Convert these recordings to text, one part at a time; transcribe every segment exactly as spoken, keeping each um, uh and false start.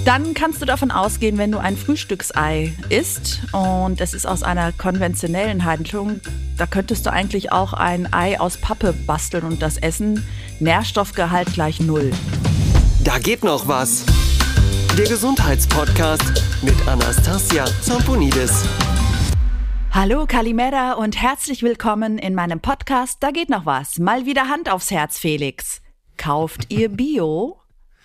Dann kannst du davon ausgehen, wenn du ein Frühstücksei isst und es ist aus einer konventionellen Haltung, da könntest du eigentlich auch ein Ei aus Pappe basteln und das essen. Nährstoffgehalt gleich null. Da geht noch was. Der Gesundheitspodcast mit Anastasia Zamponidis. Hallo Kalimera und herzlich willkommen in meinem Podcast Da geht noch was. Mal wieder Hand aufs Herz, Felix. Kauft ihr Bio?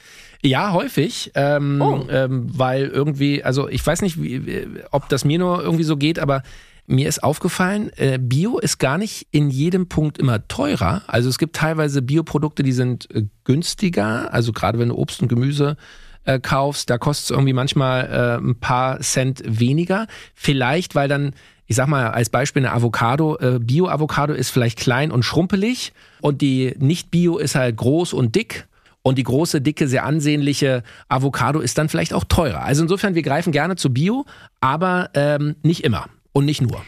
Ja, häufig, ähm, oh. ähm, weil irgendwie, also ich weiß nicht, wie, ob das mir nur irgendwie so geht, aber mir ist aufgefallen, äh, Bio ist gar nicht in jedem Punkt immer teurer. Also es gibt teilweise Bioprodukte, die sind äh, günstiger, also gerade wenn du Obst und Gemüse äh, kaufst, da kostet es irgendwie manchmal äh, ein paar Cent weniger. Vielleicht, weil dann, ich sag mal als Beispiel eine Avocado, äh, Bio-Avocado ist vielleicht klein und schrumpelig und die Nicht-Bio ist halt groß und dick. Und die große, dicke, sehr ansehnliche Avocado ist dann vielleicht auch teurer. Also insofern, wir greifen gerne zu Bio, aber ähm, nicht immer und nicht nur.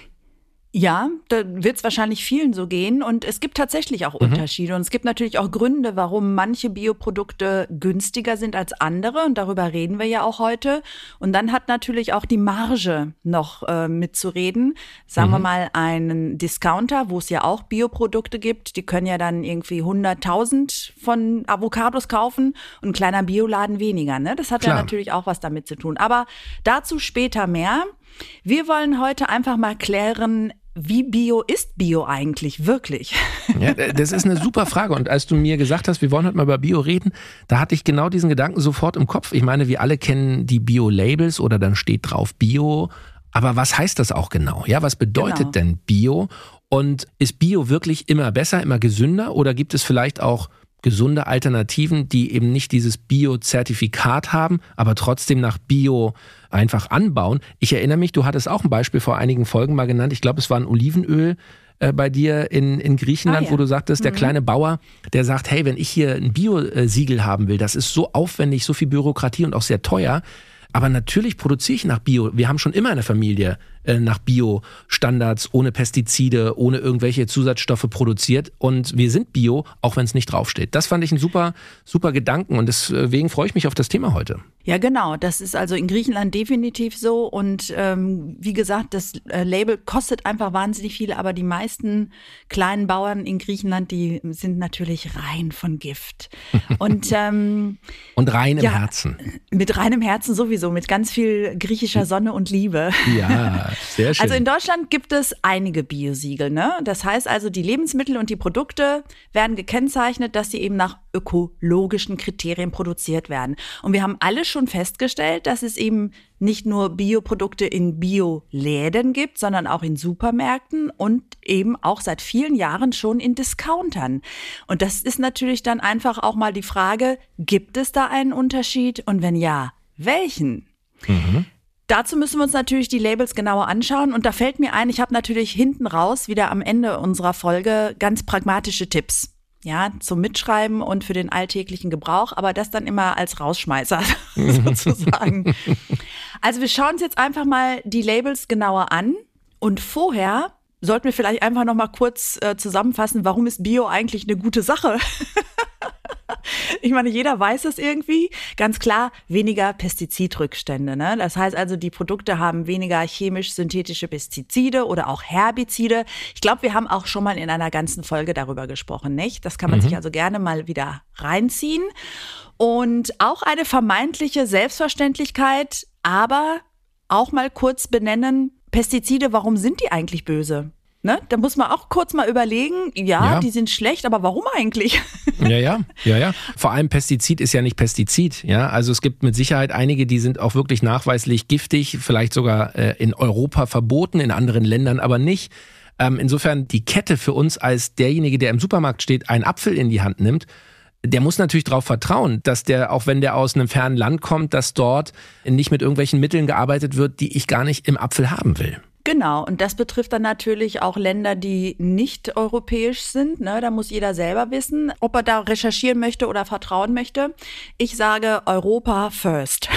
Ja, da wird es wahrscheinlich vielen so gehen und es gibt tatsächlich auch Unterschiede mhm. und es gibt natürlich auch Gründe, warum manche Bioprodukte günstiger sind als andere und darüber reden wir ja auch heute. Und dann hat natürlich auch die Marge noch äh, mitzureden. Sagen mhm. wir mal einen Discounter, wo es ja auch Bioprodukte gibt, die können ja dann irgendwie hunderttausend von Avocados kaufen und ein kleiner Bioladen weniger. Ne? Das hat Klar. ja natürlich auch was damit zu tun. Aber dazu später mehr. Wir wollen heute einfach mal klären, wie Bio ist Bio eigentlich wirklich? Ja, das ist eine super Frage. Und als du mir gesagt hast, wir wollen heute mal über Bio reden, da hatte ich genau diesen Gedanken sofort im Kopf. Ich meine, wir alle kennen die Bio-Labels oder dann steht drauf Bio. Aber was heißt das auch genau? Ja, was bedeutet genau. denn Bio? Und ist Bio wirklich immer besser, immer gesünder? Oder gibt es vielleicht auch gesunde Alternativen, die eben nicht dieses Bio-Zertifikat haben, aber trotzdem nach Bio einfach anbauen? Ich erinnere mich, du hattest auch ein Beispiel vor einigen Folgen mal genannt. Ich glaube, es war ein Olivenöl äh, bei dir in, in Griechenland, ah, ja. wo du sagtest, der mhm. kleine Bauer, der sagt, hey, wenn ich hier ein Bio-Siegel haben will, das ist so aufwendig, so viel Bürokratie und auch sehr teuer. Aber natürlich produziere ich nach Bio. Wir haben schon immer in der Familie äh, nach Bio-Standards, ohne Pestizide, ohne irgendwelche Zusatzstoffe produziert. Und wir sind Bio, auch wenn es nicht draufsteht. Das fand ich ein super, super Gedanken. Und deswegen freue ich mich auf das Thema heute. Ja, genau. Das ist also in Griechenland definitiv so. Und ähm, wie gesagt, das äh, Label kostet einfach wahnsinnig viel. Aber die meisten kleinen Bauern in Griechenland, die sind natürlich rein von Gift. Und, ähm, und rein im ja, Herzen. Mit reinem Herzen sowieso, mit ganz viel griechischer Sonne und Liebe. Ja, sehr schön. Also in Deutschland gibt es einige Biosiegel, ne? Das heißt also, die Lebensmittel und die Produkte werden gekennzeichnet, dass sie eben nach ökologischen Kriterien produziert werden. Und wir haben alle schon festgestellt, dass es eben nicht nur Bioprodukte in Bioläden gibt, sondern auch in Supermärkten und eben auch seit vielen Jahren schon in Discountern. Und das ist natürlich dann einfach auch mal die Frage, gibt es da einen Unterschied? Und wenn ja, welchen? Mhm. Dazu müssen wir uns natürlich die Labels genauer anschauen. Und da fällt mir ein, ich habe natürlich hinten raus, wieder am Ende unserer Folge, ganz pragmatische Tipps. Ja, zum Mitschreiben und für den alltäglichen Gebrauch, aber das dann immer als Rausschmeißer sozusagen. Also wir schauen uns jetzt einfach mal die Labels genauer an und vorher sollten wir vielleicht einfach noch mal kurz äh, zusammenfassen, warum ist Bio eigentlich eine gute Sache? Ich meine, jeder weiß es irgendwie. Ganz klar, weniger Pestizidrückstände. Ne? Das heißt also, die Produkte haben weniger chemisch-synthetische Pestizide oder auch Herbizide. Ich glaube, wir haben auch schon mal in einer ganzen Folge darüber gesprochen, nicht? Das kann man mhm. sich also gerne mal wieder reinziehen. Und auch eine vermeintliche Selbstverständlichkeit, aber auch mal kurz benennen, Pestizide, warum sind die eigentlich böse? Ne? Da muss man auch kurz mal überlegen, ja, ja, die sind schlecht, aber warum eigentlich? Ja, ja, ja, ja. Vor allem Pestizid ist ja nicht Pestizid, ja. Also es gibt mit Sicherheit einige, die sind auch wirklich nachweislich giftig, vielleicht sogar äh, in Europa verboten, in anderen Ländern aber nicht. Ähm, insofern die Kette für uns als derjenige, der im Supermarkt steht, einen Apfel in die Hand nimmt, der muss natürlich darauf vertrauen, dass der, auch wenn der aus einem fernen Land kommt, dass dort nicht mit irgendwelchen Mitteln gearbeitet wird, die ich gar nicht im Apfel haben will. Genau, und das betrifft dann natürlich auch Länder, die nicht europäisch sind. Ne? Da muss jeder selber wissen, ob er da recherchieren möchte oder vertrauen möchte. Ich sage Europa first.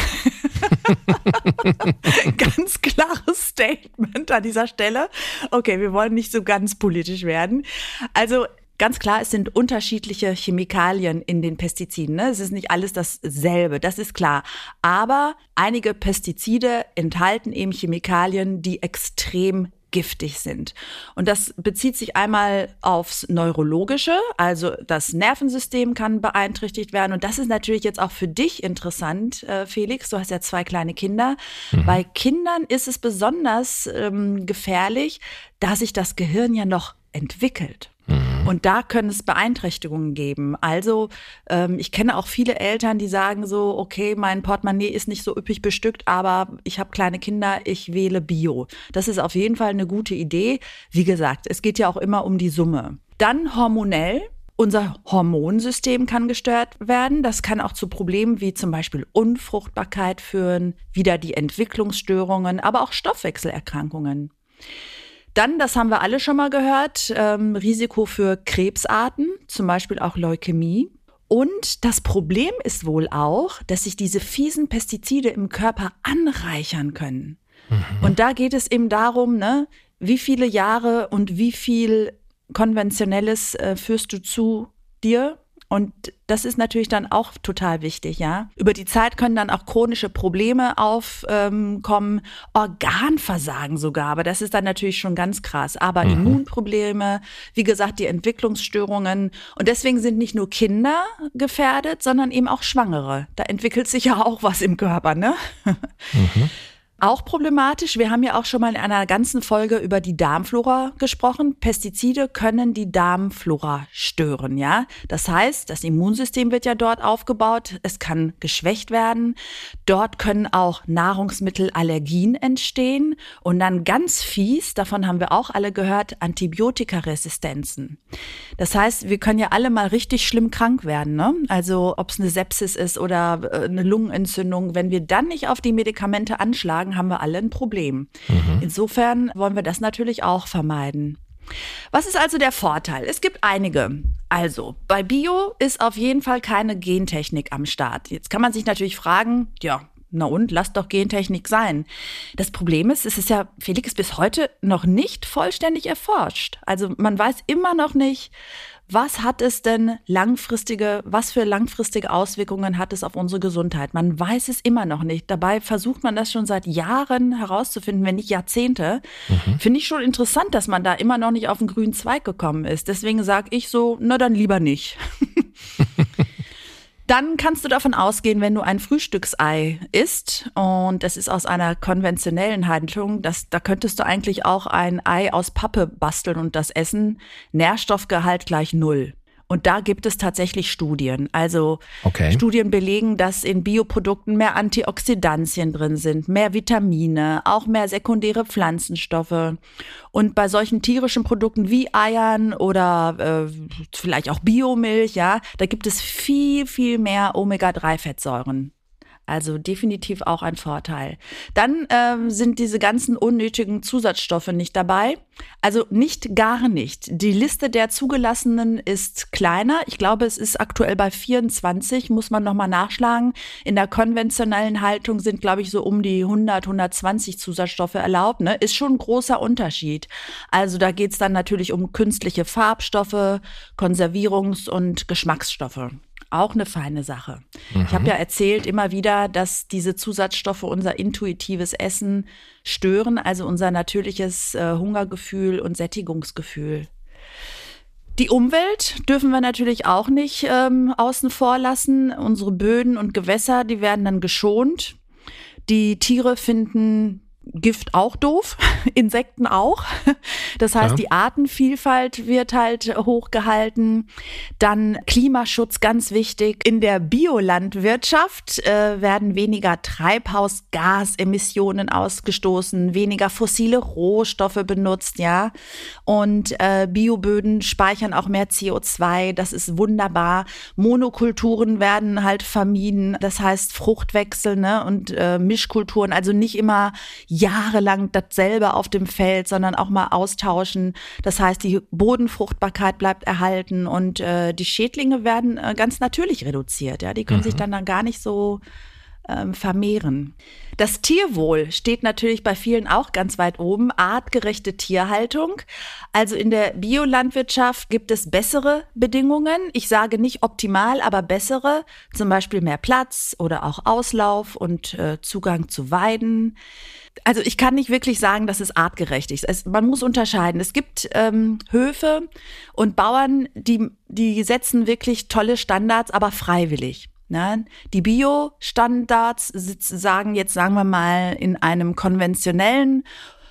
Ganz klares Statement an dieser Stelle. Okay, wir wollen nicht so ganz politisch werden. Also Ganz klar, es sind unterschiedliche Chemikalien in den Pestiziden. Ne? Es ist nicht alles dasselbe, das ist klar. Aber einige Pestizide enthalten eben Chemikalien, die extrem giftig sind. Und das bezieht sich einmal aufs Neurologische, also das Nervensystem kann beeinträchtigt werden. Und das ist natürlich jetzt auch für dich interessant, äh, Felix, du hast ja zwei kleine Kinder. Mhm. Bei Kindern ist es besonders ähm, gefährlich, da sich das Gehirn ja noch entwickelt. Und da können es Beeinträchtigungen geben. Also ähm, ich kenne auch viele Eltern, die sagen so, okay, mein Portemonnaie ist nicht so üppig bestückt, aber ich habe kleine Kinder, ich wähle Bio. Das ist auf jeden Fall eine gute Idee. Wie gesagt, es geht ja auch immer um die Summe. Dann hormonell. Unser Hormonsystem kann gestört werden. Das kann auch zu Problemen wie zum Beispiel Unfruchtbarkeit führen, wieder die Entwicklungsstörungen, aber auch Stoffwechselerkrankungen. Dann, das haben wir alle schon mal gehört, ähm, Risiko für Krebsarten, zum Beispiel auch Leukämie. Und das Problem ist wohl auch, dass sich diese fiesen Pestizide im Körper anreichern können. Mhm. Und da geht es eben darum, ne, wie viele Jahre und wie viel Konventionelles äh, führst du zu dir? Und das ist natürlich dann auch total wichtig, ja. Über die Zeit können dann auch chronische Probleme aufkommen, ähm, Organversagen sogar, aber das ist dann natürlich schon ganz krass. Aber mhm. Immunprobleme, wie gesagt, die Entwicklungsstörungen. Und deswegen sind nicht nur Kinder gefährdet, sondern eben auch Schwangere. Da entwickelt sich ja auch was im Körper, ne? Mhm. Auch problematisch, wir haben ja auch schon mal in einer ganzen Folge über die Darmflora gesprochen. Pestizide können die Darmflora stören, ja. Das heißt, das Immunsystem wird ja dort aufgebaut, es kann geschwächt werden. Dort können auch Nahrungsmittelallergien entstehen und dann ganz fies, davon haben wir auch alle gehört, Antibiotikaresistenzen. Das heißt, wir können ja alle mal richtig schlimm krank werden, ne? Also ob es eine Sepsis ist oder eine Lungenentzündung, wenn wir dann nicht auf die Medikamente anschlagen, haben wir alle ein Problem. Mhm. Insofern wollen wir das natürlich auch vermeiden. Was ist also der Vorteil? Es gibt einige. Also, bei Bio ist auf jeden Fall keine Gentechnik am Start. Jetzt kann man sich natürlich fragen, ja, na und, lass doch Gentechnik sein. Das Problem ist, es ist ja, Felix, bis heute noch nicht vollständig erforscht. Also man weiß immer noch nicht, was hat es denn langfristige, was für langfristige Auswirkungen hat es auf unsere Gesundheit? Man weiß es immer noch nicht. Dabei versucht man das schon seit Jahren herauszufinden, wenn nicht Jahrzehnte. Mhm. Finde ich schon interessant, dass man da immer noch nicht auf den grünen Zweig gekommen ist. Deswegen sage ich so, na dann lieber nicht. Dann kannst du davon ausgehen, wenn du ein Frühstücksei isst und das ist aus einer konventionellen Haltung, das, da könntest du eigentlich auch ein Ei aus Pappe basteln und das essen. Nährstoffgehalt gleich null. Und da gibt es tatsächlich Studien. Also okay. Studien belegen, dass in Bioprodukten mehr Antioxidantien drin sind, mehr Vitamine, auch mehr sekundäre Pflanzenstoffe. Und bei solchen tierischen Produkten wie Eiern oder äh, vielleicht auch Biomilch, ja, da gibt es viel, viel mehr Omega drei Fettsäuren. Also definitiv auch ein Vorteil. Dann ähm, sind diese ganzen unnötigen Zusatzstoffe nicht dabei. Also nicht gar nicht. Die Liste der zugelassenen ist kleiner. Ich glaube, es ist aktuell bei vierundzwanzig, muss man nochmal nachschlagen. In der konventionellen Haltung sind, glaube ich, so um die hundert, hundertzwanzig Zusatzstoffe erlaubt. Ne? Ist schon ein großer Unterschied. Also da geht es dann natürlich um künstliche Farbstoffe, Konservierungs- und Geschmacksstoffe. Auch eine feine Sache. Mhm. Ich habe ja erzählt immer wieder, dass diese Zusatzstoffe unser intuitives Essen stören, also unser natürliches äh, Hungergefühl und Sättigungsgefühl. Die Umwelt dürfen wir natürlich auch nicht ähm, außen vor lassen. Unsere Böden und Gewässer, die werden dann geschont. Die Tiere finden Gift auch doof, Insekten auch. Das heißt, ja. Die Artenvielfalt wird halt hochgehalten. Dann Klimaschutz, ganz wichtig. In der Biolandwirtschaft äh, werden weniger Treibhausgasemissionen ausgestoßen, weniger fossile Rohstoffe benutzt, ja. Und äh, Bioböden speichern auch mehr C O zwei. Das ist wunderbar. Monokulturen werden halt vermieden. Das heißt Fruchtwechsel, ne, und äh, Mischkulturen. Also nicht immer jahrelang dasselbe auf dem Feld, sondern auch mal austauschen. Das heißt, die Bodenfruchtbarkeit bleibt erhalten und äh, die Schädlinge werden äh, ganz natürlich reduziert. Ja, die können mhm. sich dann, dann gar nicht so ähm, vermehren. Das Tierwohl steht natürlich bei vielen auch ganz weit oben. Artgerechte Tierhaltung. Also in der Biolandwirtschaft gibt es bessere Bedingungen. Ich sage nicht optimal, aber bessere. Zum Beispiel mehr Platz oder auch Auslauf und äh, Zugang zu Weiden. Also ich kann nicht wirklich sagen, dass es artgerecht ist. Es, man muss unterscheiden. Es gibt ähm, Höfe und Bauern, die, die setzen wirklich tolle Standards, aber freiwillig. Ne? Die Bio-Standards sagen jetzt, sagen wir mal, in einem konventionellen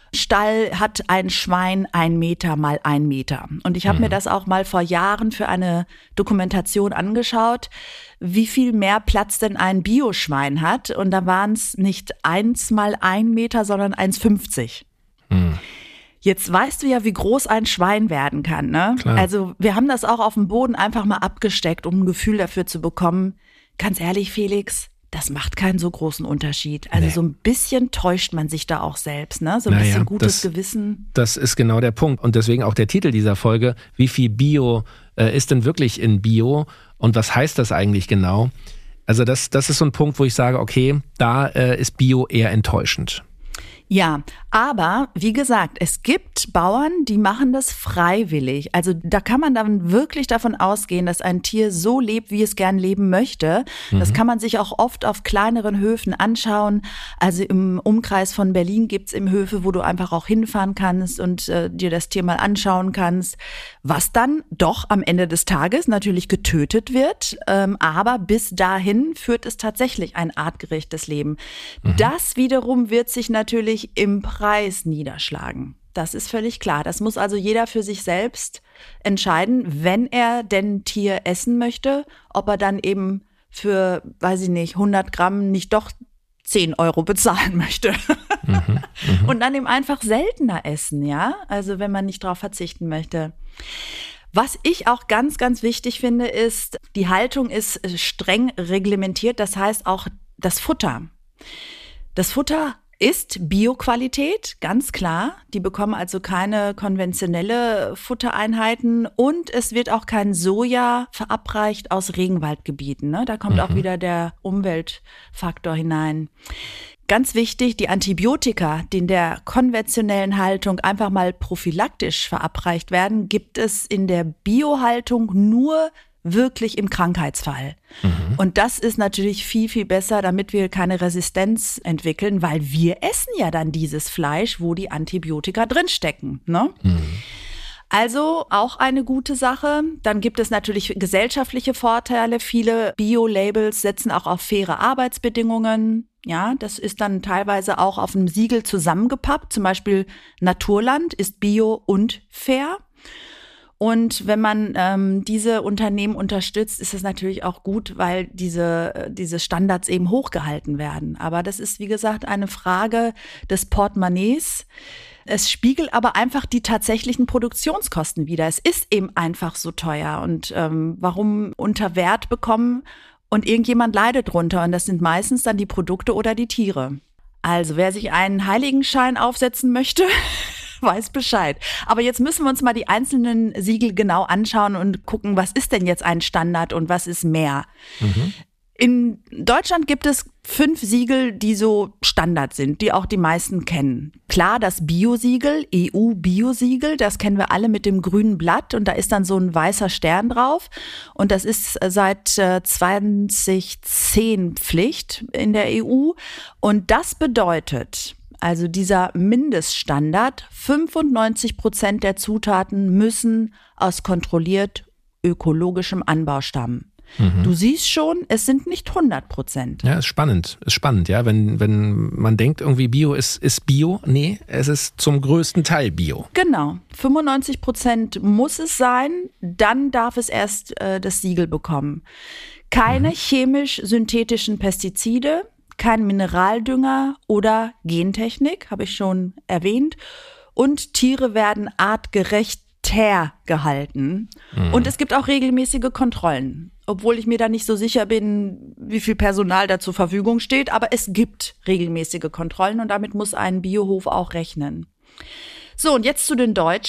Stall hat ein Schwein ein Meter mal ein Meter. Und ich habe mhm. mir das auch mal vor Jahren für eine Dokumentation angeschaut, wie viel mehr Platz denn ein Bioschwein hat. Und da waren es nicht eins mal ein Meter, sondern eins fünfzig. Mhm. Jetzt weißt du ja, wie groß ein Schwein werden kann. Ne? Also wir haben das auch auf dem Boden einfach mal abgesteckt, um ein Gefühl dafür zu bekommen. Ganz ehrlich, Felix, das macht keinen so großen Unterschied. Also nee. So ein bisschen täuscht man sich da auch selbst, ne? So ein naja, bisschen gutes das, Gewissen. Das ist genau der Punkt. Und deswegen auch der Titel dieser Folge, wie viel Bio äh, ist denn wirklich in Bio und was heißt das eigentlich genau? Also das, das ist so ein Punkt, wo ich sage, okay, da äh, ist Bio eher enttäuschend. Ja, aber wie gesagt, es gibt Bauern, die machen das freiwillig. Also da kann man dann wirklich davon ausgehen, dass ein Tier so lebt, wie es gern leben möchte. Mhm. Das kann man sich auch oft auf kleineren Höfen anschauen. Also im Umkreis von Berlin gibt's eben Höfe, wo du einfach auch hinfahren kannst und äh, dir das Tier mal anschauen kannst, was dann doch am Ende des Tages natürlich getötet wird. Ähm, aber bis dahin führt es tatsächlich ein artgerechtes Leben. Mhm. Das wiederum wird sich natürlich im Preis niederschlagen. Das ist völlig klar. Das muss also jeder für sich selbst entscheiden, wenn er denn Tier essen möchte, ob er dann eben für, weiß ich nicht, hundert Gramm nicht doch zehn Euro bezahlen möchte. Mhm, mh. Und dann eben einfach seltener essen, ja? Also wenn man nicht drauf verzichten möchte. Was ich auch ganz, ganz wichtig finde, ist, die Haltung ist streng reglementiert. Das heißt auch das Futter. Das Futter ist Bioqualität, ganz klar. Die bekommen also keine konventionelle Futtereinheiten und es wird auch kein Soja verabreicht aus Regenwaldgebieten. Ne? Da kommt mhm. auch wieder der Umweltfaktor hinein. Ganz wichtig, die Antibiotika, die in der konventionellen Haltung einfach mal prophylaktisch verabreicht werden, gibt es in der Biohaltung nur wirklich im Krankheitsfall. Mhm. Und das ist natürlich viel, viel besser, damit wir keine Resistenz entwickeln, weil wir essen ja dann dieses Fleisch, wo die Antibiotika drinstecken. Ne? Mhm. Also auch eine gute Sache. Dann gibt es natürlich gesellschaftliche Vorteile. Viele Bio-Labels setzen auch auf faire Arbeitsbedingungen. Ja, das ist dann teilweise auch auf einem Siegel zusammengepappt. Zum Beispiel Naturland ist bio und fair. Und wenn man ähm, diese Unternehmen unterstützt, ist es natürlich auch gut, weil diese, diese Standards eben hochgehalten werden. Aber das ist, wie gesagt, eine Frage des Portemonnaies. Es spiegelt aber einfach die tatsächlichen Produktionskosten wider. Es ist eben einfach so teuer. Und ähm, warum unter Wert bekommen und irgendjemand leidet drunter? Und das sind meistens dann die Produkte oder die Tiere. Also wer sich einen Heiligenschein aufsetzen möchte, weiß Bescheid. Aber jetzt müssen wir uns mal die einzelnen Siegel genau anschauen und gucken, was ist denn jetzt ein Standard und was ist mehr. Mhm. In Deutschland gibt es fünf Siegel, die so Standard sind, die auch die meisten kennen. Klar, das Bio-Siegel, E U-Bio-Siegel, das kennen wir alle mit dem grünen Blatt und da ist dann so ein weißer Stern drauf und das ist seit zwanzig zehn Pflicht in der E U und das bedeutet, also dieser Mindeststandard, fünfundneunzig Prozent der Zutaten müssen aus kontrolliert ökologischem Anbau stammen. Mhm. Du siehst schon, es sind nicht hundert Prozent. Ja, ist spannend, ist spannend, ja, wenn, wenn man denkt, irgendwie Bio ist, ist Bio, nee, es ist zum größten Teil Bio. Genau, fünfundneunzig Prozent muss es sein, dann darf es erst äh, das Siegel bekommen. Keine mhm. chemisch-synthetischen Pestizide, kein Mineraldünger oder Gentechnik, habe ich schon erwähnt. Und Tiere werden artgerechter gehalten. Mhm. Und es gibt auch regelmäßige Kontrollen. Obwohl ich mir da nicht so sicher bin, wie viel Personal da zur Verfügung steht. Aber es gibt regelmäßige Kontrollen und damit muss ein Biohof auch rechnen. So, und jetzt zu den Deutschen.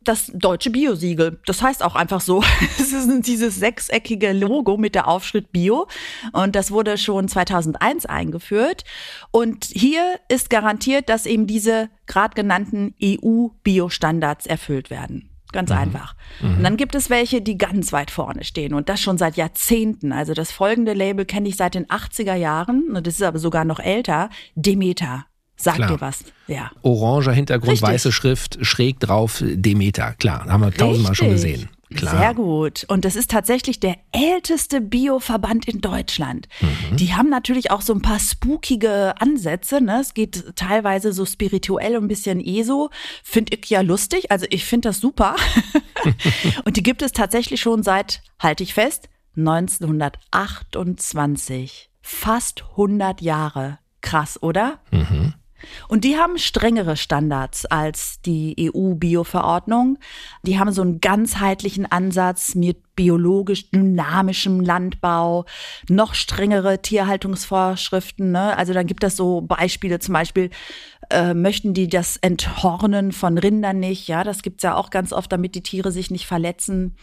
das deutsche Bio-Siegel. Das heißt auch einfach so. Es ist dieses sechseckige Logo mit der Aufschrift Bio. Und das wurde schon zweitausendeins eingeführt. Und hier ist garantiert, dass eben diese gerade genannten E U-Bio-Standards erfüllt werden. Ganz mhm. einfach. Mhm. Und dann gibt es welche, die ganz weit vorne stehen und das schon seit Jahrzehnten. Also das folgende Label kenne ich seit den achtziger Jahren und das ist aber sogar noch älter. Demeter. Sagt Klar. dir was? Ja. Oranger Hintergrund, Richtig. Weiße Schrift, schräg drauf Demeter. Klar, haben wir tausendmal schon gesehen. Klar. Sehr gut. Und das ist tatsächlich der älteste Bioverband in Deutschland. Mhm. Die haben natürlich auch so ein paar spookige Ansätze. Ne? Es geht teilweise so spirituell und ein bisschen ESO. Finde ich ja lustig. Also ich finde das super. Und die gibt es tatsächlich schon seit, halte ich fest, neunzehnhundertachtundzwanzig. Fast hundert Jahre. Krass, oder? Mhm. Und die haben strengere Standards als die E U-Bio-Verordnung. Die haben so einen ganzheitlichen Ansatz mit biologisch dynamischem Landbau, noch strengere Tierhaltungsvorschriften. Ne? Also dann gibt es so Beispiele, zum Beispiel äh, möchten die das Enthornen von Rindern nicht. Ja, das gibt's ja auch ganz oft, damit die Tiere sich nicht verletzen.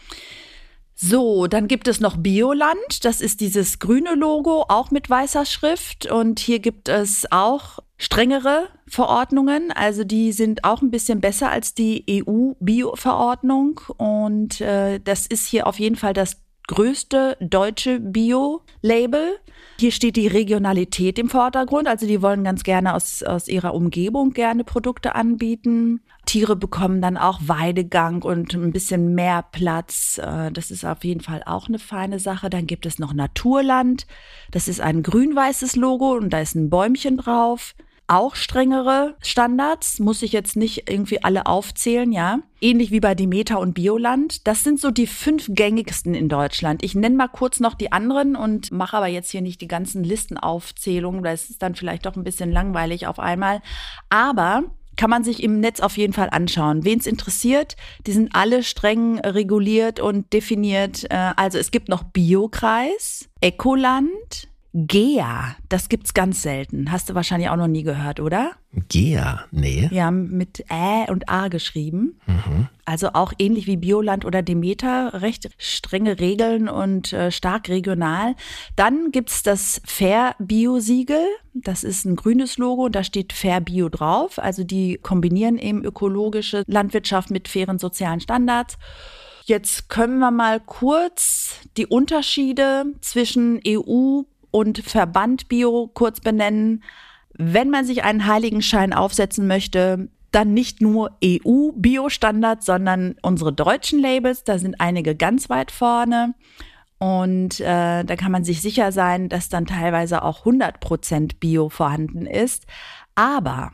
So, dann gibt es noch Bioland. Das ist dieses grüne Logo, auch mit weißer Schrift. Und hier gibt es auch strengere Verordnungen. Also die sind auch ein bisschen besser als die E U-Bio-Verordnung. Und äh, das ist hier auf jeden Fall das größte deutsche Bio-Label. Hier steht die Regionalität im Vordergrund. Also die wollen ganz gerne aus, aus ihrer Umgebung gerne Produkte anbieten. Tiere bekommen dann auch Weidegang und ein bisschen mehr Platz. Das ist auf jeden Fall auch eine feine Sache. Dann gibt es noch Naturland. Das ist ein grün-weißes Logo und da ist ein Bäumchen drauf. Auch strengere Standards, muss ich jetzt nicht irgendwie alle aufzählen, ja. Ähnlich wie bei Demeter und Bioland. Das sind so die fünf gängigsten in Deutschland. Ich nenne mal kurz noch die anderen und mache aber jetzt hier nicht die ganzen Listenaufzählungen. Das ist dann vielleicht doch ein bisschen langweilig auf einmal. Aber kann man sich im Netz auf jeden Fall anschauen. Wen es interessiert, die sind alle streng reguliert und definiert. Also es gibt noch Biokreis, Ökoland, G E A, das gibt's ganz selten. Hast du wahrscheinlich auch noch nie gehört, oder? G E A, nee. Ja, mit Ä und A geschrieben. Mhm. Also auch ähnlich wie Bioland oder Demeter, recht strenge Regeln und äh, stark regional. Dann gibt's das Fair Bio-Siegel. Das ist ein grünes Logo und da steht Fair Bio drauf. Also die kombinieren eben ökologische Landwirtschaft mit fairen sozialen Standards. Jetzt können wir mal kurz die Unterschiede zwischen E U und Verband Bio kurz benennen. Wenn man sich einen Heiligenschein aufsetzen möchte, dann nicht nur E U-Bio-Standards, sondern unsere deutschen Labels, da sind einige ganz weit vorne. Und äh, da kann man sich sicher sein, dass dann teilweise auch hundert Prozent Bio vorhanden ist. Aber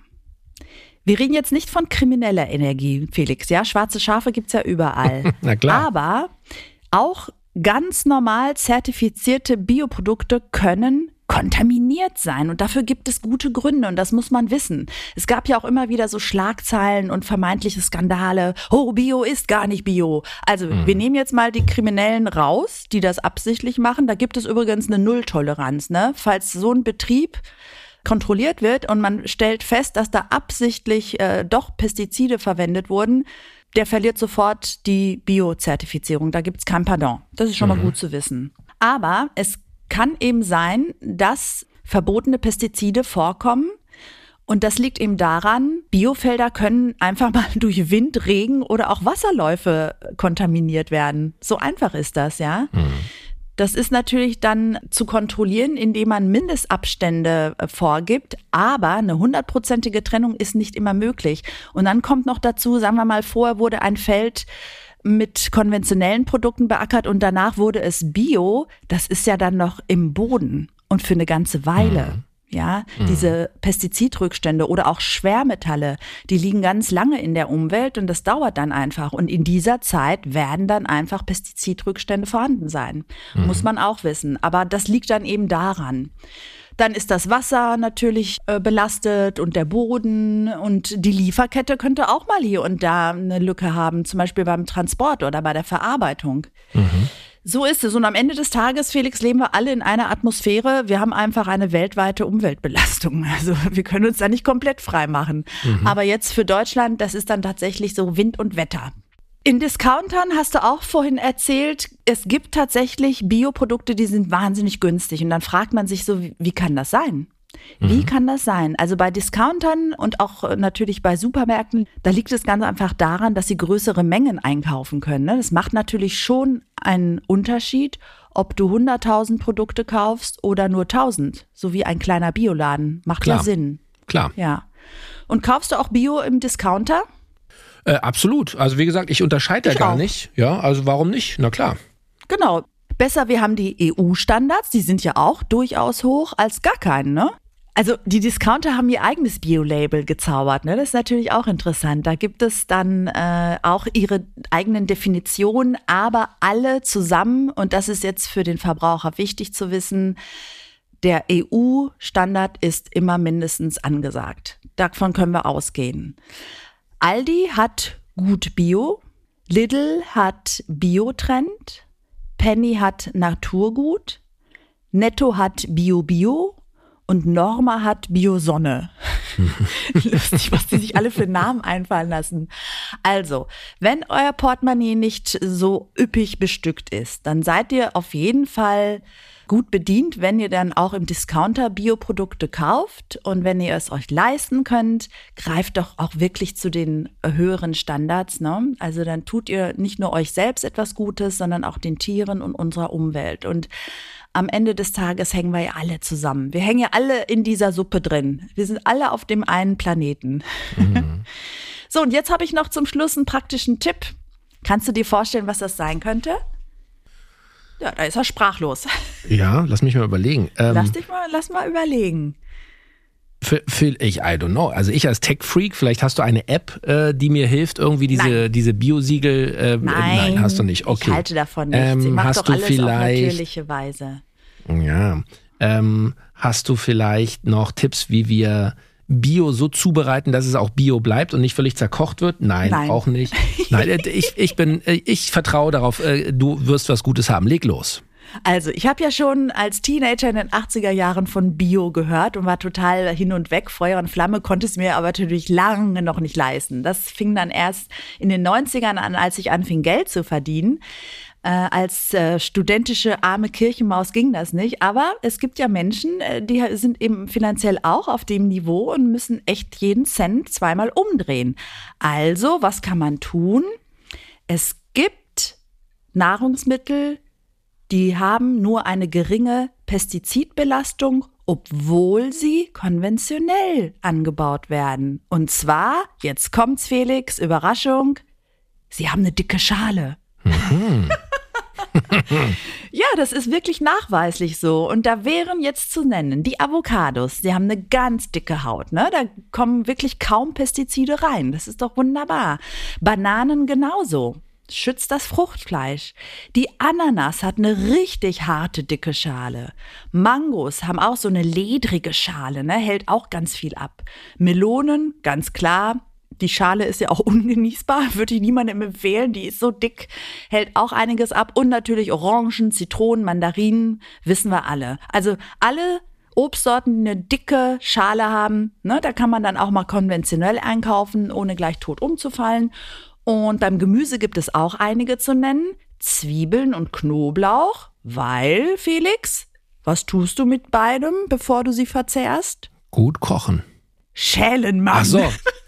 wir reden jetzt nicht von krimineller Energie, Felix. Ja, schwarze Schafe gibt's ja überall. Na klar. Aber auch ganz normal zertifizierte Bioprodukte können kontaminiert sein und dafür gibt es gute Gründe und das muss man wissen. Es gab ja auch immer wieder so Schlagzeilen und vermeintliche Skandale. Oh, Bio ist gar nicht Bio. Also mhm. wir nehmen jetzt mal die Kriminellen raus, die das absichtlich machen. Da gibt es übrigens eine Nulltoleranz, ne? Falls so ein Betrieb kontrolliert wird und man stellt fest, dass da absichtlich äh, doch Pestizide verwendet wurden, der verliert sofort die Bio-Zertifizierung. Da gibt's kein Pardon. Das ist schon mhm. mal gut zu wissen. Aber es kann eben sein, dass verbotene Pestizide vorkommen. Und das liegt eben daran, Biofelder können einfach mal durch Wind, Regen oder auch Wasserläufe kontaminiert werden. So einfach ist das, ja. Mhm. Das ist natürlich dann zu kontrollieren, indem man Mindestabstände vorgibt, aber eine hundertprozentige Trennung ist nicht immer möglich. Und dann kommt noch dazu, sagen wir mal, vorher wurde ein Feld mit konventionellen Produkten beackert und danach wurde es Bio. Das ist ja dann noch im Boden und für eine ganze Weile. Mhm. Ja, mhm. diese Pestizidrückstände oder auch Schwermetalle, die liegen ganz lange in der Umwelt und das dauert dann einfach. Und in dieser Zeit werden dann einfach Pestizidrückstände vorhanden sein. Mhm. Muss man auch wissen. Aber das liegt dann eben daran. Dann ist das Wasser natürlich äh, belastet und der Boden und die Lieferkette könnte auch mal hier und da eine Lücke haben, zum Beispiel beim Transport oder bei der Verarbeitung. Mhm. So ist es. Und am Ende des Tages, Felix, leben wir alle in einer Atmosphäre. Wir haben einfach eine weltweite Umweltbelastung. Also wir können uns da nicht komplett frei machen. Mhm. Aber jetzt für Deutschland, das ist dann tatsächlich so Wind und Wetter. In Discountern hast du auch vorhin erzählt, es gibt tatsächlich Bioprodukte, die sind wahnsinnig günstig. Und dann fragt man sich so, wie, wie kann das sein? Wie mhm. kann das sein? Also bei Discountern und auch natürlich bei Supermärkten, da liegt es ganz einfach daran, dass sie größere Mengen einkaufen können. Ne? Das macht natürlich schon einen Unterschied, ob du hunderttausend Produkte kaufst oder nur tausend. So wie ein kleiner Bioladen. Macht Klar. ja Sinn. Klar. Ja. Und kaufst du auch Bio im Discounter? Äh, absolut. Also wie gesagt, ich unterscheide ich da gar auch. nicht. Ja, also warum nicht? Na klar. Genau. Besser, wir haben die E U-Standards, die sind ja auch durchaus hoch, als gar keinen, ne? Also die Discounter haben ihr eigenes Bio-Label gezaubert, ne? Das ist natürlich auch interessant. Da gibt es dann äh, auch ihre eigenen Definitionen, aber alle zusammen, und das ist jetzt für den Verbraucher wichtig zu wissen, der E U-Standard ist immer mindestens angesagt. Davon können wir ausgehen. Aldi hat Gut Bio, Lidl hat Biotrend, Penny hat Naturgut, Netto hat Bio-Bio und Norma hat Bio-Sonne. Lustig, was die sich alle für Namen einfallen lassen. Also, wenn euer Portemonnaie nicht so üppig bestückt ist, dann seid ihr auf jeden Fall gut bedient, wenn ihr dann auch im Discounter Bioprodukte kauft. Und wenn ihr es euch leisten könnt, greift doch auch wirklich zu den höheren Standards, ne? Also dann tut ihr nicht nur euch selbst etwas Gutes, sondern auch den Tieren und unserer Umwelt. Und am Ende des Tages hängen wir ja alle zusammen. Wir hängen ja alle in dieser Suppe drin. Wir sind alle auf dem einen Planeten. Mhm. So, und jetzt habe ich noch zum Schluss einen praktischen Tipp. Kannst du dir vorstellen, was das sein könnte? Ja, da ist er sprachlos. Ja, lass mich mal überlegen. Ähm, lass dich mal, lass mal überlegen. Für, für, ich, I don't know. Also ich als Tech-Freak, vielleicht hast du eine App, äh, die mir hilft, irgendwie diese, diese Biosiegel. Äh, nein, nein, hast du nicht. Okay. Ich halte davon nichts. Ähm, ich mache hast doch du alles vielleicht, auf natürliche Weise. Ja. Ähm, hast du vielleicht noch Tipps, wie wir Bio so zubereiten, dass es auch Bio bleibt und nicht völlig zerkocht wird? Nein, Nein. auch nicht. Nein, ich, ich bin, ich vertraue darauf, du wirst was Gutes haben. Leg los. Also, ich habe ja schon als Teenager in den achtziger Jahren von Bio gehört und war total hin und weg, Feuer und Flamme, konnte es mir aber natürlich lange noch nicht leisten. Das fing dann erst in den neunzigern an, als ich anfing, Geld zu verdienen. Äh, als äh, studentische arme Kirchenmaus ging das nicht. Aber es gibt ja Menschen, äh, die sind eben finanziell auch auf dem Niveau und müssen echt jeden Cent zweimal umdrehen. Also, was kann man tun? Es gibt Nahrungsmittel, die haben nur eine geringe Pestizidbelastung, obwohl sie konventionell angebaut werden. Und zwar, jetzt kommt's Felix, Überraschung, sie haben eine dicke Schale. Mhm. Ja, das ist wirklich nachweislich so. Und da wären jetzt zu nennen die Avocados. Die haben eine ganz dicke Haut, ne? Da kommen wirklich kaum Pestizide rein. Das ist doch wunderbar. Bananen genauso. Schützt das Fruchtfleisch. Die Ananas hat eine richtig harte, dicke Schale. Mangos haben auch so eine ledrige Schale, ne? Hält auch ganz viel ab. Melonen, ganz klar. Die Schale ist ja auch ungenießbar, würde ich niemandem empfehlen. Die ist so dick, hält auch einiges ab. Und natürlich Orangen, Zitronen, Mandarinen, wissen wir alle. Also alle Obstsorten, die eine dicke Schale haben, ne, da kann man dann auch mal konventionell einkaufen, ohne gleich tot umzufallen. Und beim Gemüse gibt es auch einige zu nennen. Zwiebeln und Knoblauch, weil, Felix, was tust du mit beidem, bevor du sie verzehrst? Gut kochen. Schälen, Mann. Ach so.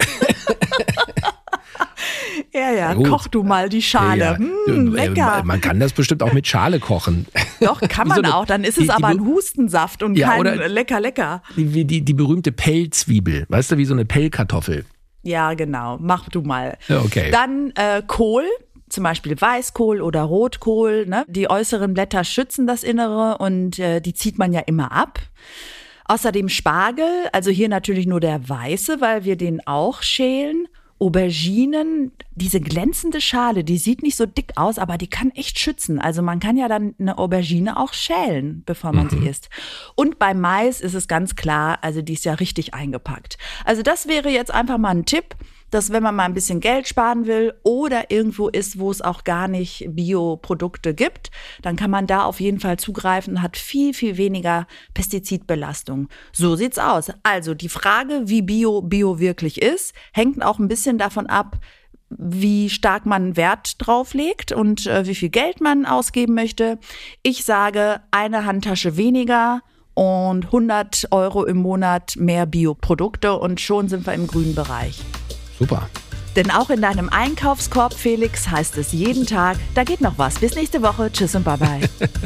Ja, ja, ja, koch du mal die Schale. Ja, ja. Mmh, lecker. Man kann das bestimmt auch mit Schale kochen. Doch, kann man so eine, auch. Dann ist es die, aber die, ein Hustensaft und ja, kein oder lecker, lecker. Die, die, die berühmte Pellzwiebel. Weißt du, wie so eine Pellkartoffel. Ja, genau. Mach du mal. Okay. Dann äh, Kohl. Zum Beispiel Weißkohl oder Rotkohl. Ne? Die äußeren Blätter schützen das Innere und äh, die zieht man ja immer ab. Außerdem Spargel, also hier natürlich nur der weiße, weil wir den auch schälen. Auberginen, diese glänzende Schale, die sieht nicht so dick aus, aber die kann echt schützen. Also man kann ja dann eine Aubergine auch schälen, bevor man mhm. sie isst. Und bei Mais ist es ganz klar, also die ist ja richtig eingepackt. Also das wäre jetzt einfach mal ein Tipp, dass wenn man mal ein bisschen Geld sparen will oder irgendwo ist, wo es auch gar nicht Bioprodukte gibt, dann kann man da auf jeden Fall zugreifen und hat viel, viel weniger Pestizidbelastung. So sieht's aus. Also die Frage, wie Bio Bio wirklich ist, hängt auch ein bisschen davon ab, wie stark man Wert drauf legt und äh, wie viel Geld man ausgeben möchte. Ich sage, eine Handtasche weniger und hundert Euro im Monat mehr Bioprodukte und schon sind wir im grünen Bereich. Super. Denn auch in deinem Einkaufskorb, Felix, heißt es jeden Tag, da geht noch was. Bis nächste Woche. Tschüss und bye-bye.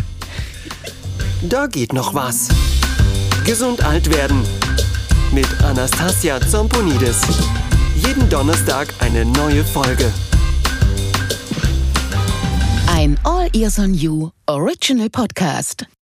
Da geht noch was. Gesund alt werden. Mit Anastasia Zamponidis. Jeden Donnerstag eine neue Folge. Ein All Ears on You Original Podcast.